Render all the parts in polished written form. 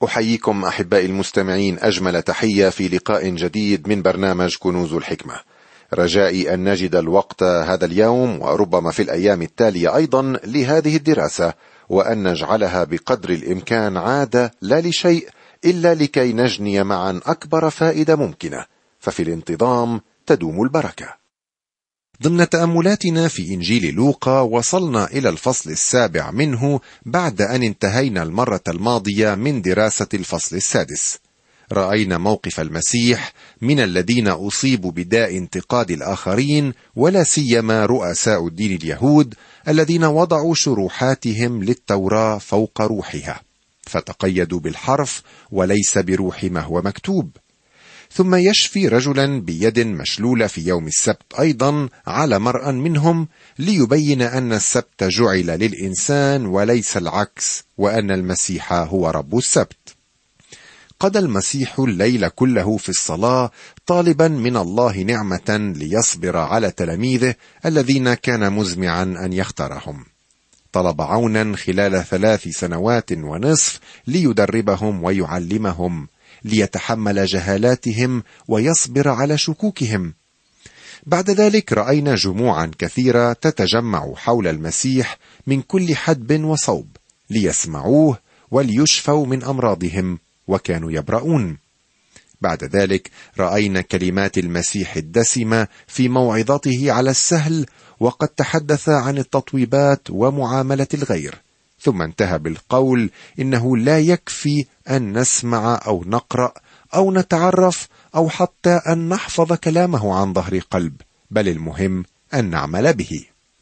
أحييكم أحبائي المستمعين أجمل تحية في لقاء جديد من برنامج كنوز الحكمة. رجائي أن نجد الوقت هذا اليوم وربما في الأيام التالية أيضا لهذه الدراسة، وأن نجعلها بقدر الإمكان عادة لا لشيء إلا لكي نجني معا أكبر فائدة ممكنة، ففي الانتظام تدوم البركة. ضمن تأملاتنا في إنجيل لوقا وصلنا إلى الفصل 7 منه بعد أن انتهينا المرة الماضية من دراسة الفصل 6. رأينا موقف المسيح من الذين أصيبوا بداء انتقاد الآخرين، ولا سيما رؤساء الدين اليهود الذين وضعوا شروحاتهم للتوراة فوق روحها، فتقيدوا بالحرف وليس بروح ما هو مكتوب. ثم يشفي رجلا بيد مشلولة في يوم السبت أيضا على مرأى منهم، ليبين أن السبت جعل للإنسان وليس العكس، وأن المسيح هو رب السبت. قضى المسيح الليل كله في الصلاة طالبا من الله نعمة ليصبر على تلاميذه الذين كان مزمعا أن يختارهم. طلب عونا خلال 3 سنوات ونصف ليدربهم ويعلمهم، ليتحمل جهالاتهم ويصبر على شكوكهم. بعد ذلك رأينا جموعا كثيرة تتجمع حول المسيح من كل حدب وصوب ليسمعوه وليشفوا من أمراضهم، وكانوا يبرؤون. بعد ذلك رأينا كلمات المسيح الدسمة في موعظته على السهل، وقد تحدث عن التطويبات ومعاملة الغير، ثم انتهى بالقول إنه لا يكفي أن نسمع أو نقرأ أو نتعرف أو حتى أن نحفظ كلامه عن ظهر قلب، بل المهم أن نعمل به.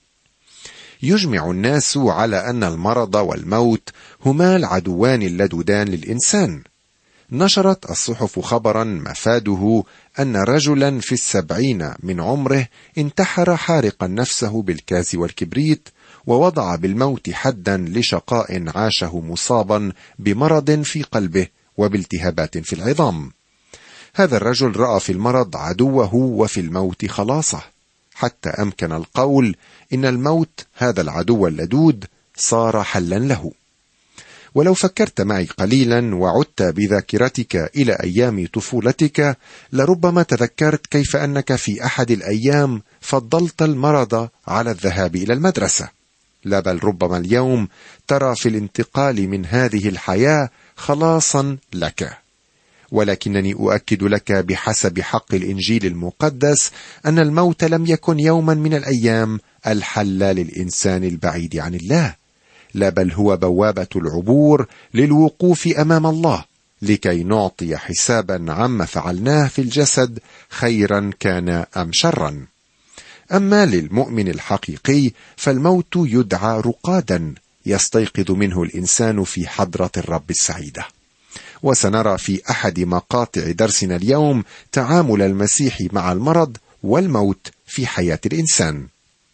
يجمع الناس على أن المرض والموت هما العدوان اللدودان للإنسان. نشرت الصحف خبرا مفاده أن رجلا في 70 من عمره انتحر حارقا نفسه بالكاز والكبريت، ووضع بالموت حدا لشقاء عاشه مصابا بمرض في قلبه وبالتهابات في العظام. هذا الرجل رأى في المرض عدوه وفي الموت خلاصه، حتى أمكن القول إن الموت هذا العدو اللدود صار حلا له. ولو فكرت معي قليلا وعدت بذاكرتك إلى أيام طفولتك، لربما تذكرت كيف أنك في أحد الأيام فضلت المرض على الذهاب إلى المدرسة. لا بل ربما اليوم ترى في الانتقال من هذه الحياة خلاصا لك. ولكنني أؤكد لك بحسب حق الإنجيل المقدس أن الموت لم يكن يوما من الأيام الحل للإنسان البعيد عن الله، لا بل هو بوابة العبور للوقوف أمام الله، لكي نعطي حسابا عما فعلناه في الجسد، خيرا كان أم شرا. أما للمؤمن الحقيقي فالموت يدعى رقادا يستيقظ منه الإنسان في حضرة الرب السعيدة. وسنرى في أحد مقاطع درسنا اليوم تعامل المسيح مع المرض والموت في حياة الإنسان.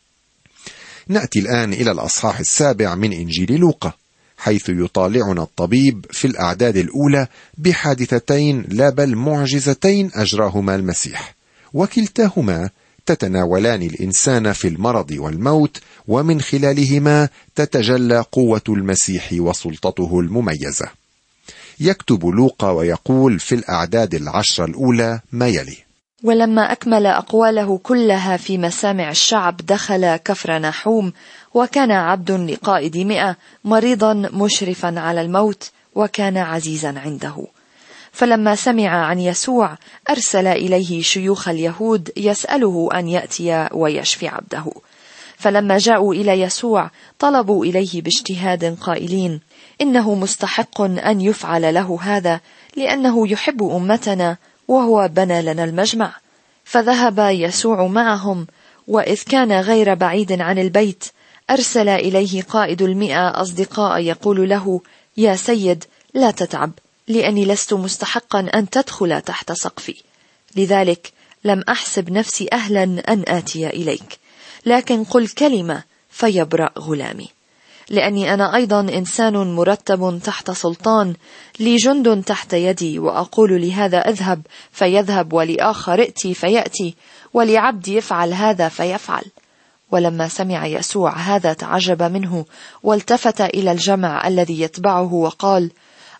نأتي الآن إلى الأصحاح 7 من إنجيل لوقا، حيث يطالعنا الطبيب في الأعداد الأولى بحادثتين لا بل معجزتين أجراهما المسيح، وكلتاهما تتناولان الإنسان في المرض والموت، ومن خلالهما تتجلى قوة المسيح وسلطته المميزة. يكتب لوقا ويقول في الأعداد 10 الأولى ما يلي: ولما أكمل أقواله كلها في مسامع الشعب دخل كفرناحوم، وكان عبد لقائد 100 مريضا مشرفا على الموت، وكان عزيزا عنده. فلما سمع عن يسوع أرسل إليه شيوخ اليهود يسأله أن يأتي ويشفي عبده. فلما جاءوا إلى يسوع طلبوا إليه باجتهاد قائلين: إنه مستحق أن يفعل له هذا، لأنه يحب أمتنا وهو بنى لنا المجمع. فذهب يسوع معهم، وإذ كان غير بعيد عن البيت أرسل إليه قائد 100 أصدقاء يقول له: يا سيد، لا تتعب، لأني لست مستحقا أن تدخل تحت سقفي، لذلك لم أحسب نفسي أهلا أن آتي إليك، لكن قل كلمة فيبرأ غلامي. لأني أنا أيضا إنسان مرتب تحت سلطان، لي جند تحت يدي، وأقول لهذا اذهب فيذهب، ولآخر ائتي فيأتي، ولعبدي يفعل هذا فيفعل. ولما سمع يسوع هذا تعجب منه، والتفت إلى الجمع الذي يتبعه وقال: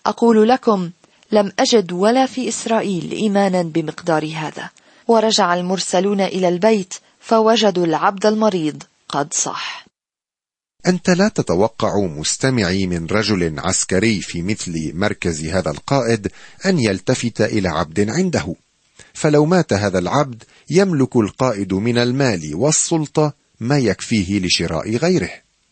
أقول لكم لم أجد ولا في إسرائيل إيمانا بمقدار هذا. ورجع المرسلون إلى البيت فوجدوا العبد المريض قد صح. أنت لا تتوقع مستمعي من رجل عسكري في مثل مركز هذا القائد أن يلتفت إلى عبد عنده، فلو مات هذا العبد يملك القائد من المال والسلطة ما يكفيه لشراء غيره،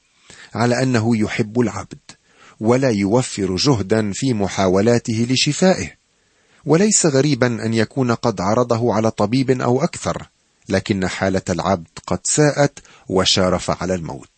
على أنه يحب العبد ولا يوفر جهدا في محاولاته لشفائه. وليس غريبا أن يكون قد عرضه على طبيب أو أكثر، لكن حالة العبد قد ساءت وشارف على الموت.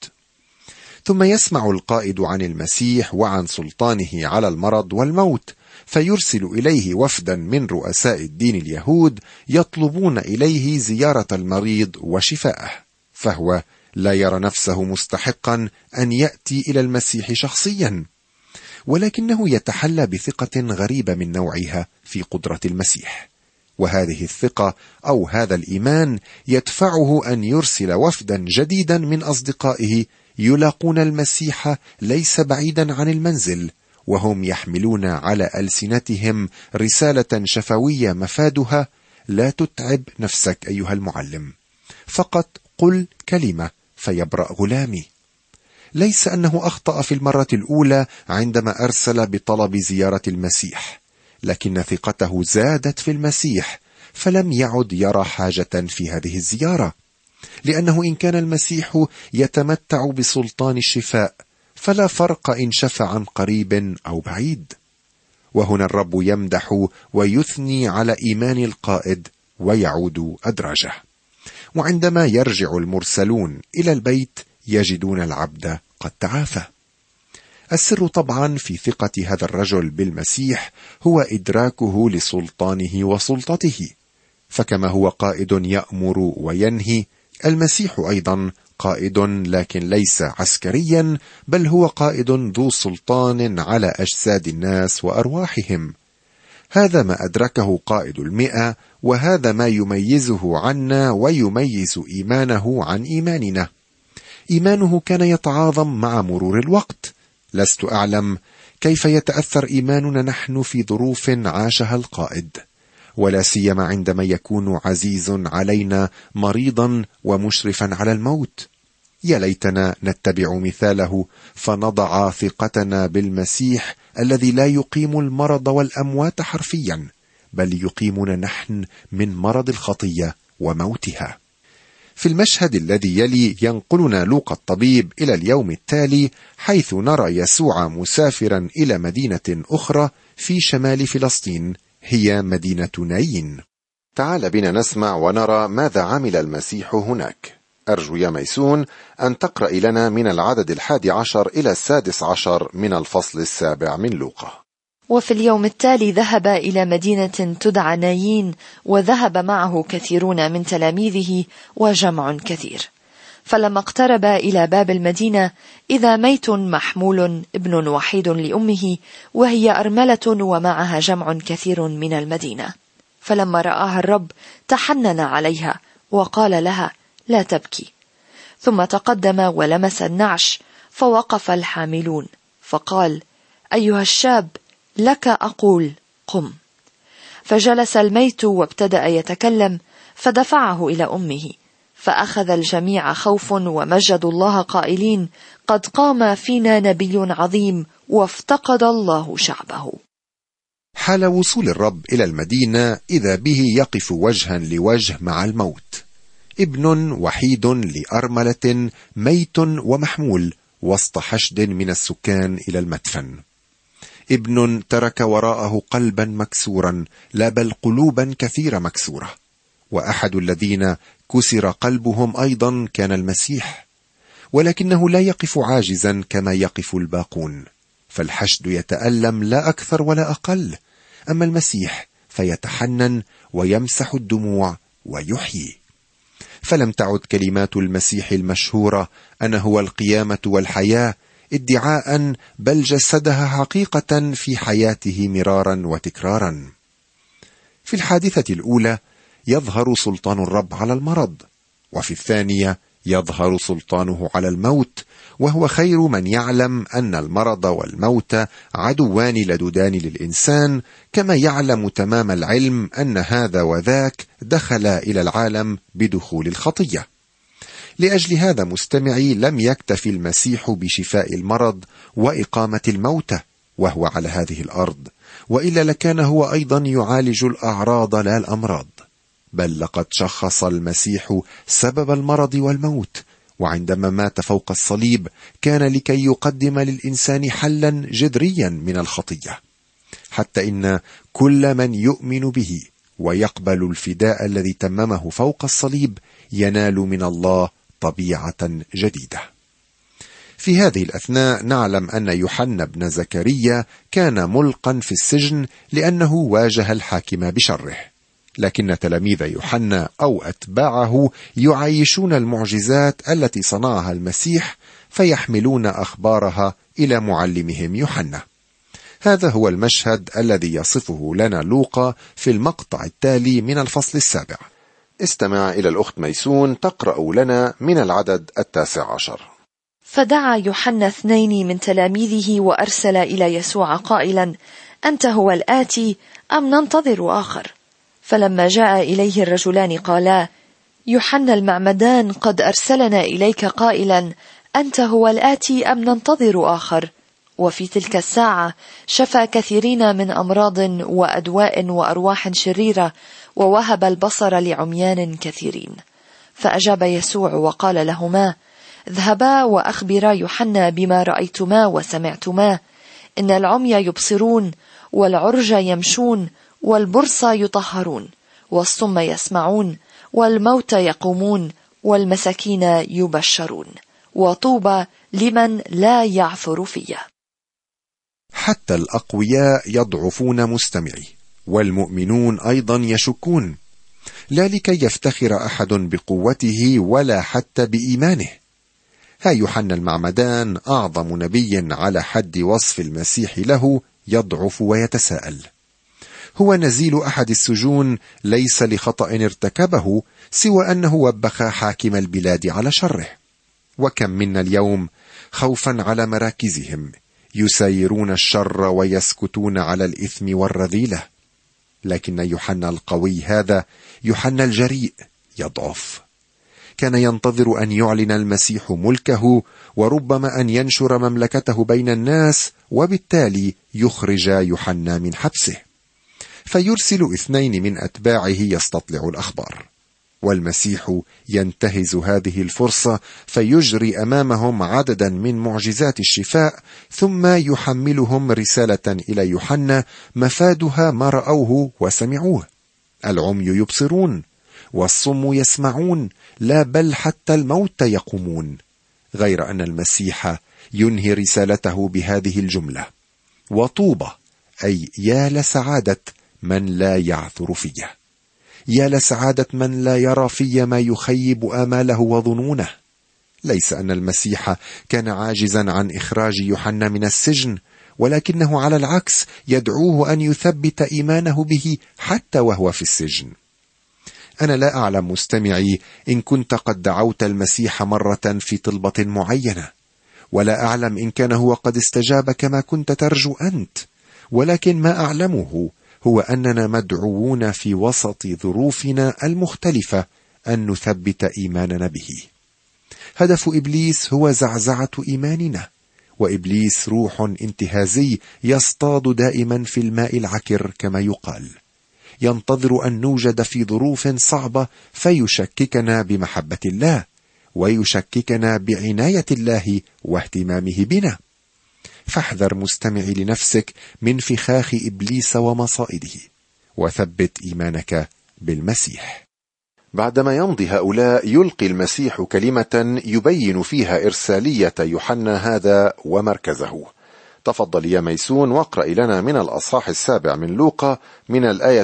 ثم يسمع القائد عن المسيح وعن سلطانه على المرض والموت، فيرسل إليه وفدا من رؤساء الدين اليهود يطلبون إليه زيارة المريض وشفاءه، فهو لا يرى نفسه مستحقا أن يأتي إلى المسيح شخصيا، ولكنه يتحلى بثقة غريبة من نوعها في قدرة المسيح. وهذه الثقة أو هذا الإيمان يدفعه أن يرسل وفدا جديدا من أصدقائه يلاقون المسيح ليس بعيدا عن المنزل، وهم يحملون على ألسنتهم رسالة شفوية مفادها: لا تتعب نفسك أيها المعلم، فقط قل كلمة فيبرأ غلامي. ليس أنه أخطأ في المرة الأولى عندما أرسل بطلب زيارة المسيح، لكن ثقته زادت في المسيح، فلم يعد يرى حاجة في هذه الزيارة، لأنه إن كان المسيح يتمتع بسلطان الشفاء فلا فرق إن شفى عن قريب أو بعيد. وهنا الرب يمدح ويثني على إيمان القائد ويعود أدراجه. وعندما يرجع المرسلون إلى البيت يجدون العبد قد تعافى. السر طبعا في ثقة هذا الرجل بالمسيح هو إدراكه لسلطانه وسلطته، فكما هو قائد يأمر وينهي، المسيح أيضا قائد، لكن ليس عسكريا، بل هو قائد ذو سلطان على أجساد الناس وأرواحهم. هذا ما أدركه قائد 100، وهذا ما يميزه عنا ويميز إيمانه عن إيماننا. إيمانه كان يتعاظم مع مرور الوقت. لست أعلم كيف يتأثر إيماننا نحن في ظروف عاشها القائد، ولا سيما عندما يكون عزيز علينا مريضا ومشرفا على الموت. يا ليتنا نتبع مثاله فنضع ثقتنا بالمسيح الذي لا يقيم المرض والأموات حرفيا، بل يقيمنا نحن من مرض الخطية وموتها. في المشهد الذي يلي ينقلنا لوقا الطبيب إلى اليوم التالي، حيث نرى يسوع مسافرا إلى مدينة أخرى في شمال فلسطين، هي مدينة نايين. تعال بنا نسمع ونرى ماذا عمل المسيح هناك. أرجو يا ميسون أن تقرأ لنا من العدد 11 إلى 16 من الفصل 7 من لوقا. وفي اليوم التالي ذهب إلى مدينة تدعى نايين، وذهب معه كثيرون من تلاميذه وجمع كثير. فلما اقترب إلى باب المدينة إذا ميت محمول ابن وحيد لأمه، وهي أرملة ومعها جمع كثير من المدينة. فلما رآها الرب تحنن عليها وقال لها: لا تبكي. ثم تقدم ولمس النعش، فوقف الحاملون، فقال: أيها الشاب، لك أقول قم. فجلس الميت وابتدأ يتكلم، فدفعه إلى أمه. فأخذ الجميع خوف ومجدوا الله قائلين: قد قام فينا نبي عظيم، وافتقد الله شعبه. حال وصول الرب إلى المدينة إذا به يقف وجها لوجه مع الموت، ابن وحيد لأرملة ميت ومحمول وسط حشد من السكان إلى المدفن. ابن ترك وراءه قلبا مكسورا، لا بل قلوبا كثيرة مكسورة، وأحد الذين كسر قلبهم أيضا كان المسيح، ولكنه لا يقف عاجزا كما يقف الباقون، فالحشد يتألم لا أكثر ولا أقل، أما المسيح فيتحنن ويمسح الدموع ويحيي. فلم تعد كلمات المسيح المشهورة أنا هو القيامة والحياة ادعاء، بل جسدها حقيقة في حياته مرارا وتكرارا. في الحادثة الأولى يظهر سلطان الرب على المرض، وفي الثانية يظهر سلطانه على الموت، وهو خير من يعلم أن المرض والموت عدوان لدودان للإنسان، كما يعلم تمام العلم أن هذا وذاك دخل إلى العالم بدخول الخطية. لأجل هذا مستمعي، لم يكتف المسيح بشفاء المرض وإقامة الموتى وهو على هذه الأرض، وإلا لكان هو أيضا يعالج الأعراض لا الأمراض، بل لقد شخص المسيح سبب المرض والموت، وعندما مات فوق الصليب كان لكي يقدم للإنسان حلا جذريا من الخطية، حتى إن كل من يؤمن به ويقبل الفداء الذي تممه فوق الصليب ينال من الله طبيعة جديدة. في هذه الأثناء نعلم أن يوحنا بن زكريا كان ملقا في السجن لأنه واجه الحاكم بشره، لكن تلاميذ يوحنا أو أتباعه يعيشون المعجزات التي صنعها المسيح، فيحملون أخبارها إلى معلمهم يوحنا. هذا هو المشهد الذي يصفه لنا لوقا في المقطع التالي من الفصل 7. استمع إلى الأخت ميسون تقرأ لنا من العدد 19. فدعا يوحنا 2 من تلاميذه وأرسل إلى يسوع قائلا: أنت هو الآتي أم ننتظر آخر؟ فلما جاء إليه الرجلان قالا: يوحنا المعمدان قد أرسلنا إليك قائلا: أنت هو الآتي أم ننتظر آخر؟ وفي تلك الساعة شفى كثيرين من أمراض وأدواء وأرواح شريرة، ووهب البصر لعميان كثيرين. فأجاب يسوع وقال لهما: اذهبا وأخبرا يوحنا بما رأيتما وسمعتما، إن العمي يبصرون، والعرج يمشون، والبرص يطهرون، والصم يسمعون، والموت يقومون، والمساكين يبشرون، وطوبى لمن لا يعثر فيه. حتى الأقوياء يضعفون مستمعي، والمؤمنون أيضا يشكون، لا لكي يفتخر أحد بقوته ولا حتى بإيمانه. ها يوحنا المعمدان أعظم نبي على حد وصف المسيح له يضعف ويتساءل. هو نزيل أحد السجون ليس لخطأ ارتكبه سوى أنه وبخ حاكم البلاد على شره. وكم منا اليوم خوفا على مراكزهم يسايرون الشر ويسكتون على الإثم والرذيلة، لكن يوحنا القوي هذا، يوحنا الجريء، يضعف. كان ينتظر أن يعلن المسيح ملكه، وربما أن ينشر مملكته بين الناس، وبالتالي يخرج يوحنا من حبسه، فيرسل 2 من أتباعه يستطلع الأخبار، والمسيح ينتهز هذه الفرصة فيجري أمامهم عددا من معجزات الشفاء، ثم يحملهم رسالة إلى يوحنا مفادها ما رأوه وسمعوه: العمي يبصرون، والصم يسمعون، لا بل حتى الموت يقومون. غير أن المسيح ينهي رسالته بهذه الجملة: وطوبى، أي يا لسعادة من لا يعثر فيه، يا لسعادة من لا يرى في ما يخيب آماله وظنونه. ليس أن المسيح كان عاجزا عن إخراج يوحنا من السجن، ولكنه على العكس يدعوه أن يثبت إيمانه به حتى وهو في السجن. أنا لا أعلم مستمعي إن كنت قد دعوت المسيح مرة في طلبة معينة، ولا أعلم إن كان هو قد استجاب كما كنت ترجو أنت، ولكن ما أعلمه هو أننا مدعوون في وسط ظروفنا المختلفة أن نثبت إيماننا به. هدف إبليس هو زعزعة إيماننا، وإبليس روح انتهازي يصطاد دائما في الماء العكر كما يقال، ينتظر أن نوجد في ظروف صعبة فيشككنا بمحبة الله، ويشككنا بعناية الله واهتمامه بنا. فاحذر مستمعي لنفسك من فخاخ إبليس ومصائده، وثبت إيمانك بالمسيح. بعدما يمضي هؤلاء يلقي المسيح كلمة يبين فيها إرسالية يوحنا هذا ومركزه. تفضل يا ميسون واقرأ لنا من الأصحاح 7 من لوقا من الآية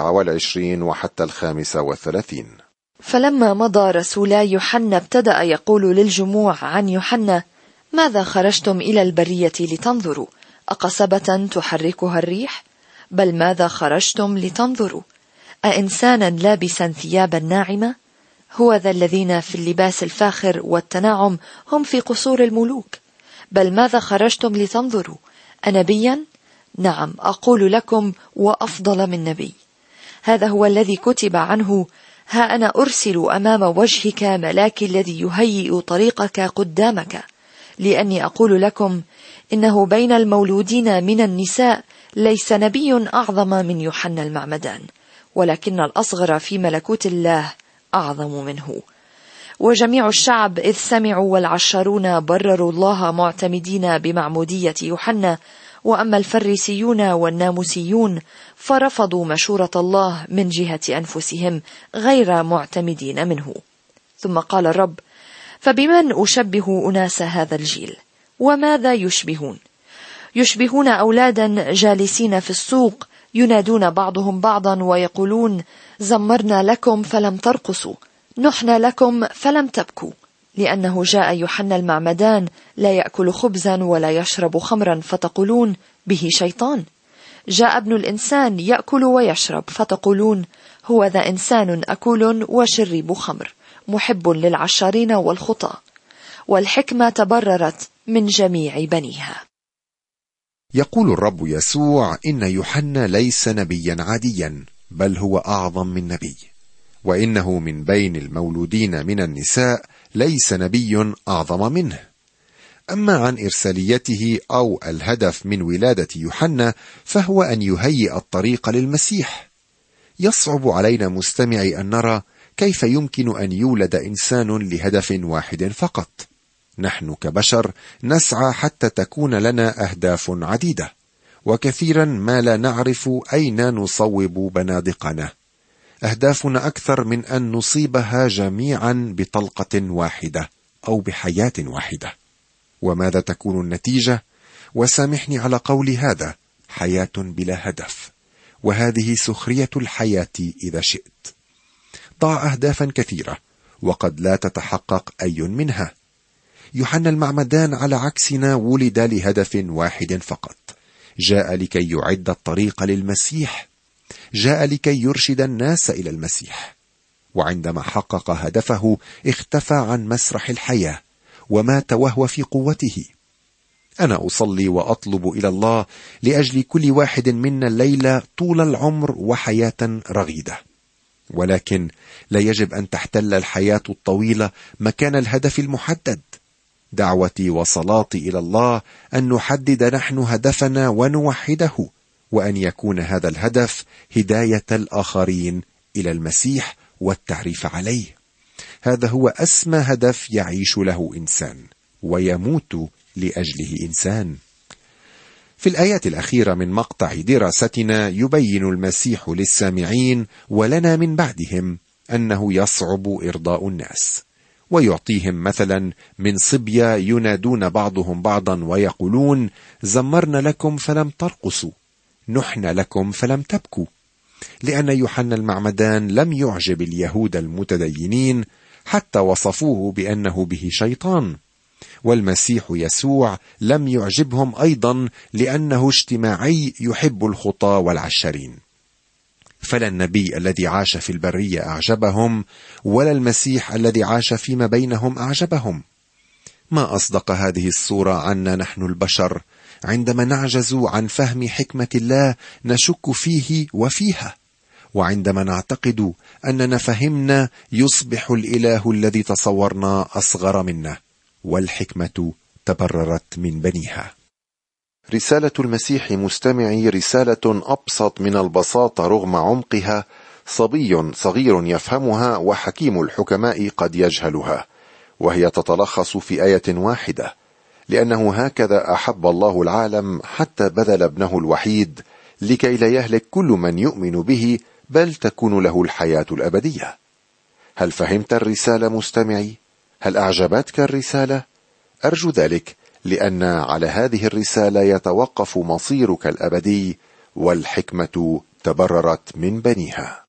24 وحتى 35. فلما مضى رسولا يوحنا ابتدأ يقول للجموع عن يوحنا: ماذا خرجتم إلى البرية لتنظروا؟ أقصبة تحركها الريح؟ بل ماذا خرجتم لتنظروا؟ أإنسانا لابسا ثيابا ناعمة؟ هو ذا الذين في اللباس الفاخر والتناعم هم في قصور الملوك. بل ماذا خرجتم لتنظروا؟ أنبيا؟ نعم أقول لكم وأفضل من نبي. هذا هو الذي كتب عنه: ها أنا أرسل أمام وجهك ملاكي الذي يهيئ طريقك قدامك. لأني أقول لكم إنه بين المولودين من النساء ليس نبي أعظم من يوحنا المعمدان، ولكن الأصغر في ملكوت الله أعظم منه. وجميع الشعب إذ سمعوا والعشرون برروا الله معتمدين بمعمودية يوحنا، وأما الفريسيون والناموسيون فرفضوا مشورة الله من جهة أنفسهم غير معتمدين منه. ثم قال الرب: فبمن أشبه أناس هذا الجيل؟ وماذا يشبهون؟ يشبهون أولادا جالسين في السوق ينادون بعضهم بعضا ويقولون: زمرنا لكم فلم ترقصوا، نحنا لكم فلم تبكوا. لأنه جاء يوحنا المعمدان لا يأكل خبزا ولا يشرب خمرا فتقولون: به شيطان. جاء ابن الإنسان يأكل ويشرب فتقولون: هو ذا إنسان أكول وشرب خمر، محب للعشارين والخطى. والحكمة تبررت من جميع بنيها. يقول الرب يسوع إن يوحنا ليس نبيا عاديا، بل هو أعظم من نبي، وإنه من بين المولودين من النساء ليس نبي أعظم منه. أما عن إرساليته أو الهدف من ولادة يوحنا فهو أن يهيئ الطريق للمسيح. يصعب علينا مستمعي أن نرى كيف يمكن أن يولد إنسان لهدف واحد فقط. نحن كبشر نسعى حتى تكون لنا أهداف عديدة، وكثيرا ما لا نعرف أين نصوب بنادقنا. أهدافنا أكثر من أن نصيبها جميعا بطلقة واحدة أو بحياة واحدة. وماذا تكون النتيجة؟ وسامحني على قول هذا: حياة بلا هدف، وهذه سخرية الحياة إذا شئت. ضع أهدافا كثيرة وقد لا تتحقق أي منها. يوحنا المعمدان على عكسنا ولد لهدف واحد فقط، جاء لكي يعد الطريق للمسيح، جاء لكي يرشد الناس إلى المسيح. وعندما حقق هدفه اختفى عن مسرح الحياة ومات وهو في قوته. أنا أصلي وأطلب إلى الله لأجل كل واحد منا الليلة طول العمر وحياة رغيدة، ولكن لا يجب أن تحتل الحياة الطويلة مكان الهدف المحدد. دعوتي وصلاتي إلى الله أن نحدد نحن هدفنا ونوحده، وأن يكون هذا الهدف هداية الآخرين إلى المسيح والتعريف عليه. هذا هو أسمى هدف يعيش له إنسان ويموت لأجله إنسان. في الآيات الأخيرة من مقطع دراستنا يبين المسيح للسامعين ولنا من بعدهم أنه يصعب إرضاء الناس، ويعطيهم مثلا من صبية ينادون بعضهم بعضا ويقولون: زمرنا لكم فلم ترقصوا، نحنا لكم فلم تبكوا. لأن يوحنا المعمدان لم يعجب اليهود المتدينين حتى وصفوه بأنه به شيطان، والمسيح يسوع لم يعجبهم أيضا لأنه اجتماعي يحب الخطى والعشرين. فلا النبي الذي عاش في البرية أعجبهم، ولا المسيح الذي عاش فيما بينهم أعجبهم. ما أصدق هذه الصورة عنا نحن البشر عندما نعجز عن فهم حكمة الله نشك فيه وفيها، وعندما نعتقد أننا فهمنا يصبح الإله الذي تصورنا أصغر منا، والحكمة تبررت من بنيها. رسالة المسيح مستمعي رسالة أبسط من البساطة رغم عمقها. صبي صغير يفهمها وحكيم الحكماء قد يجهلها، وهي تتلخص في آية واحدة: لأنه هكذا أحب الله العالم حتى بذل ابنه الوحيد لكي لا يهلك كل من يؤمن به، بل تكون له الحياة الأبدية. هل فهمت الرسالة مستمعي؟ هل أعجبتك الرسالة؟ أرجو ذلك، لأن على هذه الرسالة يتوقف مصيرك الأبدي، والحكمة تبررت من بنيها.